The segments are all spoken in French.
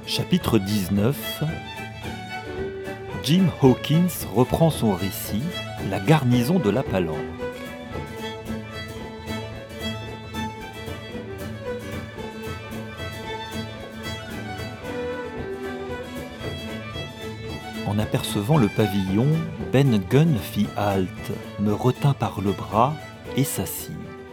Chapitre 19. Jim Hawkins reprend son récit, La garnison de la Palanque. En apercevant le pavillon, Ben Gunn fit halte, me retint par le bras et s'assit.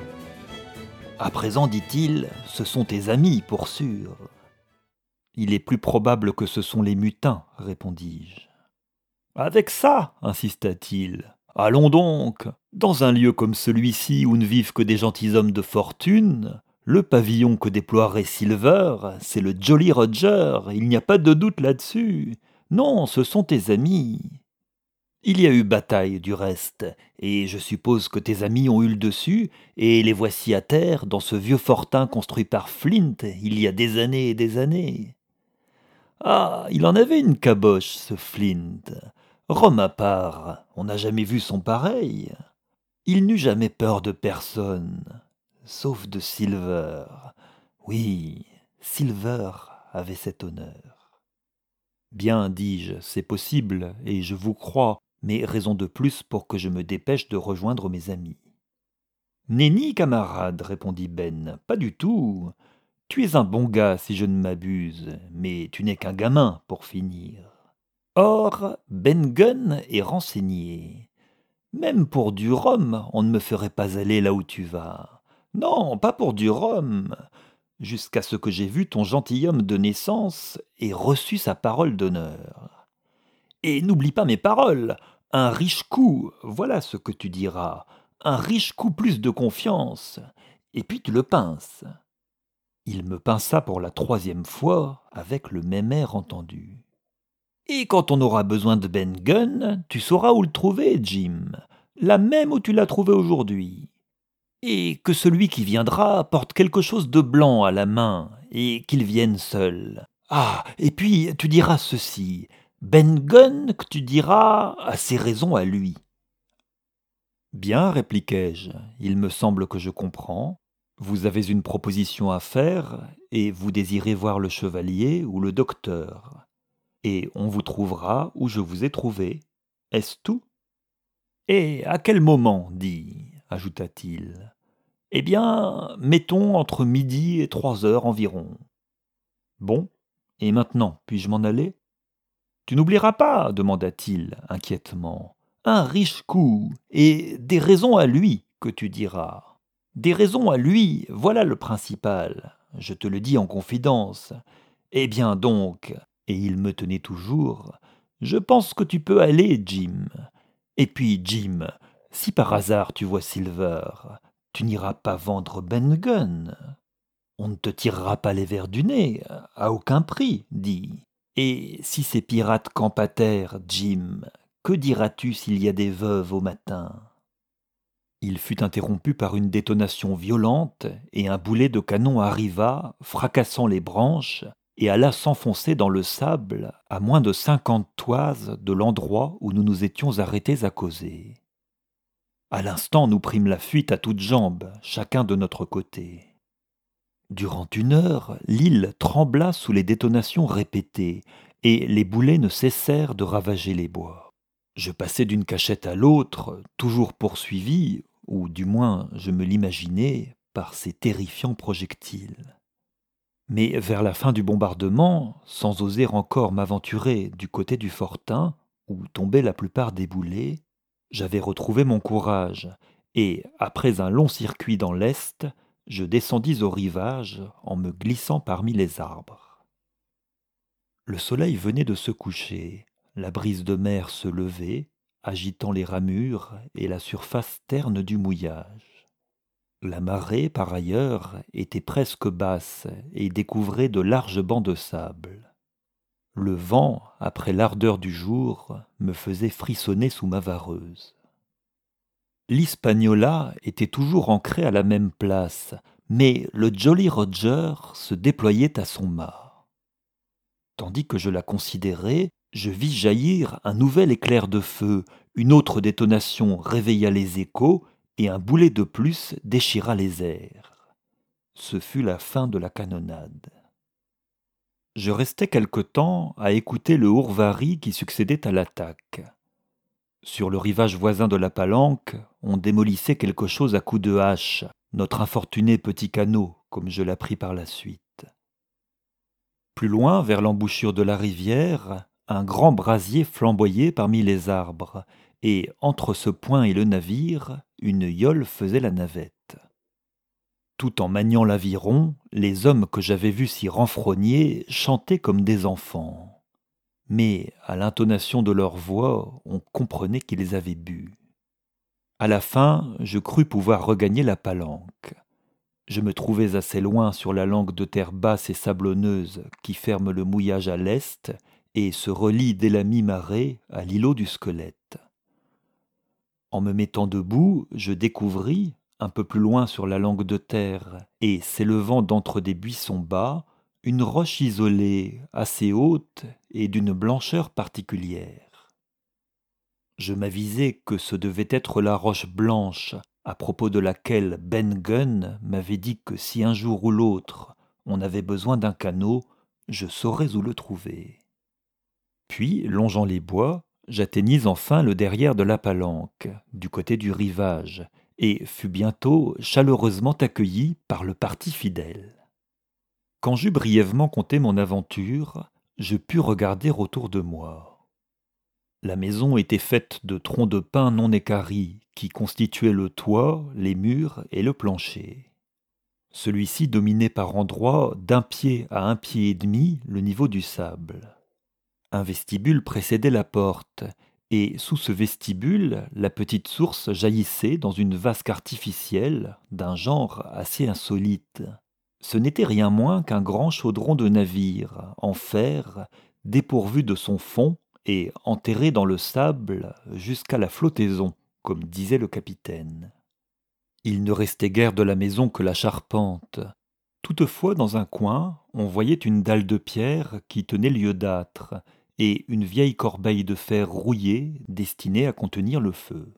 « À présent, dit-il, ce sont tes amis, pour sûr. »« Il est plus probable que ce sont les mutins, répondis-je. »« Avec ça, insista-t-il. Allons donc. Dans un lieu comme celui-ci où ne vivent que des gentilshommes de fortune, le pavillon que déploierait Silver, c'est le Jolly Roger, il n'y a pas de doute là-dessus. Non, ce sont tes amis. Il y a eu bataille du reste, et je suppose que tes amis ont eu le dessus, et les voici à terre dans ce vieux fortin construit par Flint il y a des années et des années. Ah, il en avait une caboche, ce Flint. Rome à part, on n'a jamais vu son pareil. Il n'eut jamais peur de personne, sauf de Silver. Oui, Silver avait cet honneur. Bien, dis-je, c'est possible, et je vous crois, mais raison de plus pour que je me dépêche de rejoindre mes amis. Nenni, camarade, répondit Ben, pas du tout. Tu es un bon gars, si je ne m'abuse, mais tu n'es qu'un gamin, pour finir. Or, Ben Gunn est renseigné. Même pour du rhum, on ne me ferait pas aller là où tu vas. Non, pas pour du rhum. Jusqu'à ce que j'ai vu ton gentilhomme de naissance et reçu sa parole d'honneur. Et n'oublie pas mes paroles. Un riche coup, voilà ce que tu diras. Un riche coup plus de confiance. Et puis tu le pinces. Il me pinça pour la 3e fois, avec le même air entendu. Et quand on aura besoin de Ben Gunn, tu sauras où le trouver, Jim. Là même où tu l'as trouvé aujourd'hui. Et que celui qui viendra porte quelque chose de blanc à la main, et qu'il vienne seul. Ah, et puis tu diras ceci. Ben Gunn, que tu diras, a ses raisons à lui. Bien, répliquai-je, il me semble que je comprends. Vous avez une proposition à faire, et vous désirez voir le chevalier ou le docteur. Et on vous trouvera où je vous ai trouvé. Est-ce tout ? Et à quel moment, ajouta-t-il. Eh bien, mettons entre midi et 3 heures environ. Bon, et maintenant, puis-je m'en aller ? Tu n'oublieras pas, demanda-t-il inquiètement. Un riche coup, et des raisons à lui, que tu diras. Des raisons à lui, voilà le principal. Je te le dis en confidence. Eh bien donc, et il me tenait toujours, je pense que tu peux aller, Jim. Et puis, Jim, si par hasard tu vois Silver, tu n'iras pas vendre Ben Gunn. On ne te tirera pas les vers du nez, à aucun prix, dis. Et si ces pirates campent à terre, Jim, que diras-tu s'il y a des veuves au matin ? Il fut interrompu par une détonation violente, et un boulet de canon arriva, fracassant les branches, et alla s'enfoncer dans le sable à moins de 50 toises de l'endroit où nous nous étions arrêtés à causer. À l'instant, nous prîmes la fuite à toutes jambes, chacun de notre côté. Durant 1 heure, l'île trembla sous les détonations répétées, et les boulets ne cessèrent de ravager les bois. Je passai d'une cachette à l'autre, toujours poursuivi, ou du moins je me l'imaginais, par ces terrifiants projectiles. Mais vers la fin du bombardement, sans oser encore m'aventurer du côté du fortin, où tombaient la plupart des boulets, j'avais retrouvé mon courage, et, après un long circuit dans l'est, je descendis au rivage en me glissant parmi les arbres. Le soleil venait de se coucher, la brise de mer se levait, agitant les ramures et la surface terne du mouillage. La marée, par ailleurs, était presque basse et découvrait de larges bancs de sable. Le vent, après l'ardeur du jour, me faisait frissonner sous ma vareuse. L'Hispaniola était toujours ancrée à la même place, mais le Jolly Roger se déployait à son mât. Tandis que je la considérais, je vis jaillir un nouvel éclair de feu, une autre détonation réveilla les échos, et un boulet de plus déchira les airs. Ce fut la fin de la canonnade. Je restai quelque temps à écouter le hourvari qui succédait à l'attaque. Sur le rivage voisin de la Palanque, on démolissait quelque chose à coups de hache, notre infortuné petit canot, comme je l'appris par la suite. Plus loin, vers l'embouchure de la rivière, un grand brasier flamboyait parmi les arbres, et entre ce point et le navire, une yole faisait la navette. Tout en maniant l'aviron, les hommes que j'avais vus s'y renfrogner chantaient comme des enfants. Mais à l'intonation de leur voix, on comprenait qu'ils avaient bu. À la fin, je crus pouvoir regagner la Palanque. Je me trouvais assez loin sur la langue de terre basse et sablonneuse qui ferme le mouillage à l'est et se relie dès la mi-marée à l'îlot du Squelette. En me mettant debout, je découvris, un peu plus loin sur la langue de terre, et s'élevant d'entre des buissons bas, une roche isolée, assez haute et d'une blancheur particulière. Je m'avisai que ce devait être la roche blanche, à propos de laquelle Ben Gunn m'avait dit que si un jour ou l'autre on avait besoin d'un canot, je saurais où le trouver. Puis, longeant les bois, j'atteignis enfin le derrière de la Palanque, du côté du rivage, et fus bientôt chaleureusement accueilli par le parti fidèle. Quand j'eus brièvement conté mon aventure, je pus regarder autour de moi. La maison était faite de troncs de pin non équarris qui constituaient le toit, les murs et le plancher. Celui-ci dominait par endroits d'un pied à un pied et demi le niveau du sable. Un vestibule précédait la porte, et sous ce vestibule, la petite source jaillissait dans une vasque artificielle d'un genre assez insolite. Ce n'était rien moins qu'un grand chaudron de navire, en fer, dépourvu de son fond et enterré dans le sable jusqu'à la flottaison, comme disait le capitaine. Il ne restait guère de la maison que la charpente. Toutefois, dans un coin, on voyait une dalle de pierre qui tenait lieu d'âtre, et une vieille corbeille de fer rouillée destinée à contenir le feu.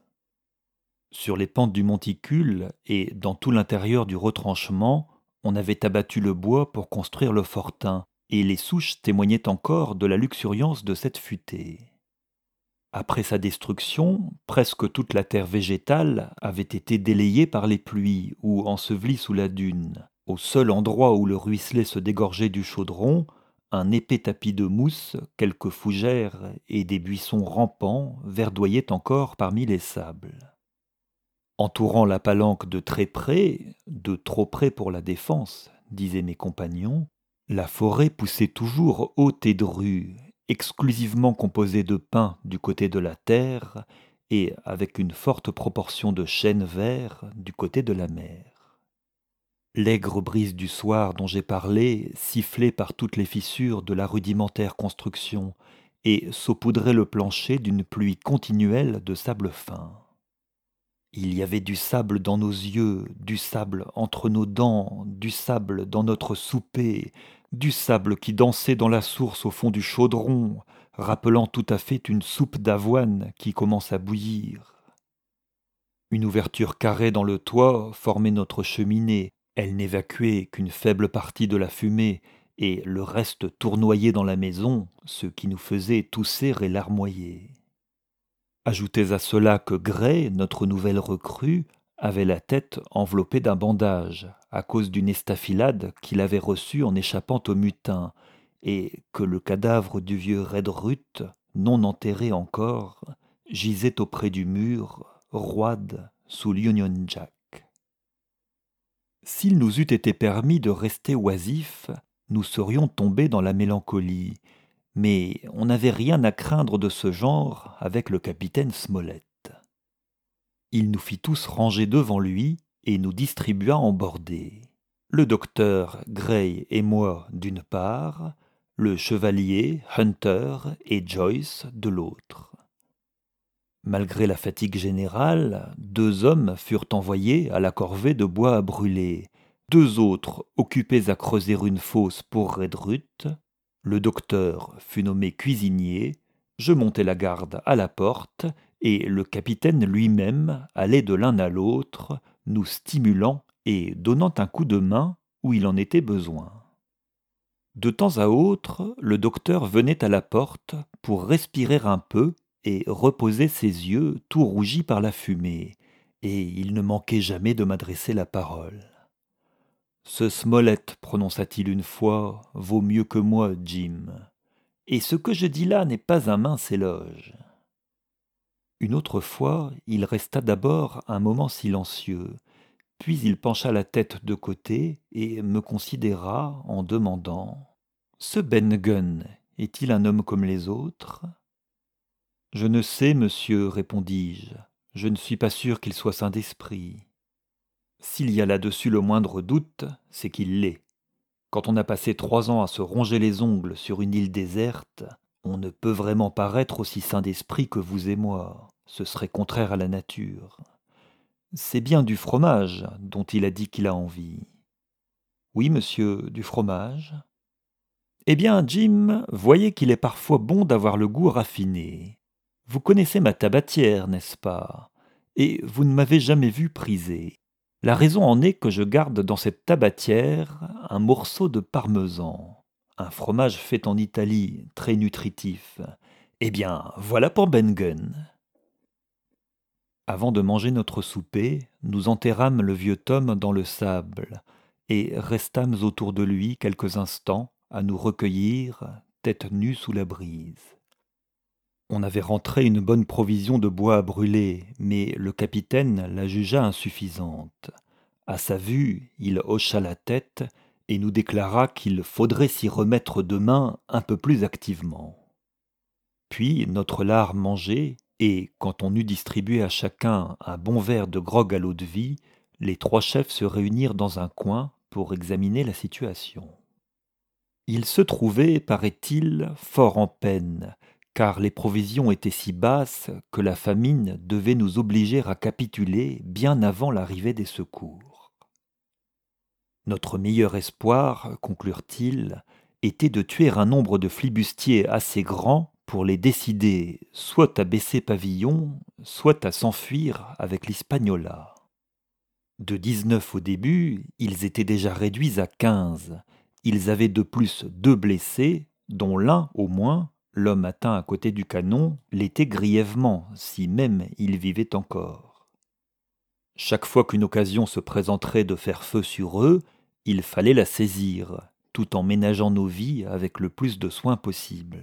Sur les pentes du monticule et dans tout l'intérieur du retranchement, on avait abattu le bois pour construire le fortin, et les souches témoignaient encore de la luxuriance de cette futaie. Après sa destruction, presque toute la terre végétale avait été délayée par les pluies ou ensevelie sous la dune. Au seul endroit où le ruisselet se dégorgeait du chaudron, un épais tapis de mousse, quelques fougères et des buissons rampants verdoyaient encore parmi les sables. Entourant la Palanque de très près, de trop près pour la défense, disaient mes compagnons, la forêt poussait toujours haute et drue, exclusivement composée de pins du côté de la terre et avec une forte proportion de chênes verts du côté de la mer. L'aigre brise du soir dont j'ai parlé sifflait par toutes les fissures de la rudimentaire construction et saupoudrait le plancher d'une pluie continuelle de sable fin. Il y avait du sable dans nos yeux, du sable entre nos dents, du sable dans notre souper, du sable qui dansait dans la source au fond du chaudron, rappelant tout à fait une soupe d'avoine qui commence à bouillir. Une ouverture carrée dans le toit formait notre cheminée. Elle n'évacuait qu'une faible partie de la fumée, et le reste tournoyait dans la maison, ce qui nous faisait tousser et larmoyer. Ajoutez à cela que Gray, notre nouvelle recrue, avait la tête enveloppée d'un bandage, à cause d'une estafilade qu'il avait reçue en échappant au mutin, et que le cadavre du vieux Redruth, non enterré encore, gisait auprès du mur, roide sous l'Union Jack. S'il nous eût été permis de rester oisifs, nous serions tombés dans la mélancolie, mais on n'avait rien à craindre de ce genre avec le capitaine Smollett. Il nous fit tous ranger devant lui et nous distribua en bordée. Le docteur, Gray et moi d'une part, le chevalier, Hunter et Joyce de l'autre. Malgré la fatigue générale, 2 hommes furent envoyés à la corvée de bois à brûler, 2 autres occupés à creuser une fosse pour Redruth. Le docteur fut nommé cuisinier, je montai la garde à la porte, et le capitaine lui-même allait de l'un à l'autre, nous stimulant et donnant un coup de main où il en était besoin. De temps à autre, le docteur venait à la porte pour respirer un peu et reposer ses yeux tout rougis par la fumée, et il ne manquait jamais de m'adresser la parole. Ce Smollett, prononça-t-il une fois, vaut mieux que moi, Jim. Et ce que je dis là n'est pas un mince éloge. Une autre fois, il resta d'abord un moment silencieux, puis il pencha la tête de côté et me considéra en demandant « Ce Ben Gunn est-il un homme comme les autres ?» « Je ne sais, monsieur, répondis-je. Je ne suis pas sûr qu'il soit sain d'esprit. S'il y a là-dessus le moindre doute, c'est qu'il l'est. Quand on a passé 3 ans à se ronger les ongles sur une île déserte, on ne peut vraiment paraître aussi sain d'esprit que vous et moi. Ce serait contraire à la nature. C'est bien du fromage dont il a dit qu'il a envie. Oui, monsieur, du fromage. Eh bien, Jim, voyez qu'il est parfois bon d'avoir le goût raffiné. Vous connaissez ma tabatière, n'est-ce pas? Et vous ne m'avez jamais vu priser. La raison en est que je garde dans cette tabatière un morceau de parmesan, un fromage fait en Italie, très nutritif. Eh bien, voilà pour Ben Gunn. Avant de manger notre souper, nous enterrâmes le vieux Tom dans le sable et restâmes autour de lui quelques instants à nous recueillir, tête nue sous la brise. On avait rentré une bonne provision de bois à brûler, mais le capitaine la jugea insuffisante. À sa vue, il hocha la tête et nous déclara qu'il faudrait s'y remettre demain un peu plus activement. Puis notre lard mangé, et quand on eut distribué à chacun un bon verre de grog à l'eau-de-vie, les 3 chefs se réunirent dans un coin pour examiner la situation. Ils se trouvaient, paraît-il, fort en peine, car les provisions étaient si basses que la famine devait nous obliger à capituler bien avant l'arrivée des secours. Notre meilleur espoir, conclurent-ils, était de tuer un nombre de flibustiers assez grand pour les décider soit à baisser pavillon, soit à s'enfuir avec l'Hispaniola. De 19 au début, ils étaient déjà réduits à 15. Ils avaient de plus 2 blessés, dont l'un, au moins, l'homme atteint à côté du canon, l'était grièvement, si même il vivait encore. Chaque fois qu'une occasion se présenterait de faire feu sur eux, il fallait la saisir, tout en ménageant nos vies avec le plus de soin possible.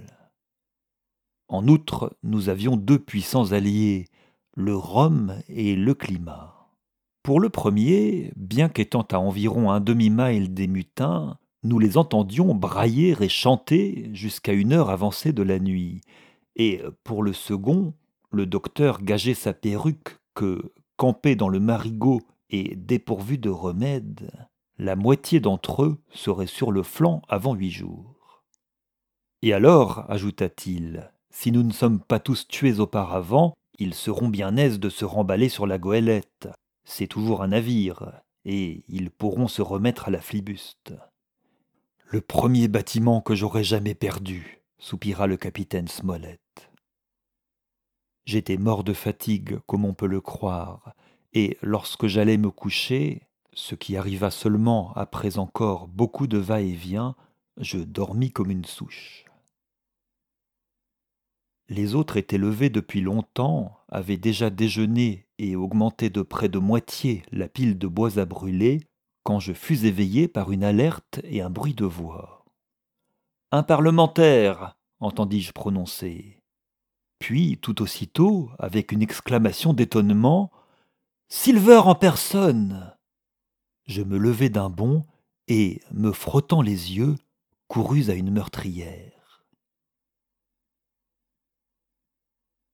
En outre, nous avions 2 puissants alliés, le rhum et le climat. Pour le premier, bien qu'étant à environ un demi-mille des mutins, nous les entendions brailler et chanter jusqu'à une heure avancée de la nuit. Et pour le second, le docteur gageait sa perruque que, campés dans le marigot et dépourvus de remède, la moitié d'entre eux seraient sur le flanc avant 8 jours. Et alors, ajouta-t-il, si nous ne sommes pas tous tués auparavant, ils seront bien aises de se remballer sur la goélette. C'est toujours un navire, et ils pourront se remettre à la flibuste. Le premier bâtiment que j'aurais jamais perdu, soupira le capitaine Smollett. J'étais mort de fatigue, comme on peut le croire, et lorsque j'allais me coucher, ce qui arriva seulement après encore beaucoup de va-et-vient, je dormis comme une souche. Les autres étaient levés depuis longtemps, avaient déjà déjeuné et augmenté de près de moitié la pile de bois à brûler, quand je fus éveillé par une alerte et un bruit de voix. « Un parlementaire !» entendis-je prononcer. Puis, tout aussitôt, avec une exclamation d'étonnement, « Silver en personne !» Je me levai d'un bond et, me frottant les yeux, courus à une meurtrière.